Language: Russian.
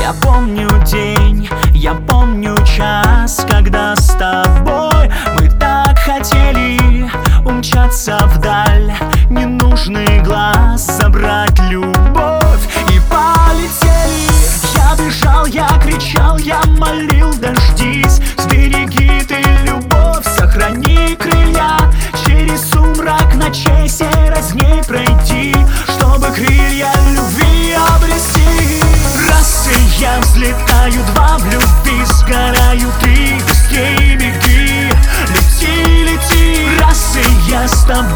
Я помню день, я помню час, когда с тобой мы так хотели умчаться вдаль, ненужный глаз собрать любовь и полетели. Я бежал, я кричал, я молил, дождись, сбереги ты любовь, сохрани крылья, через сумрак ночей серозней пройти, чтобы крылья любви обрести. Раз и я взлетаю, два в любви сгораю, три быстрей беги, лети, лети. Раз и я с тобой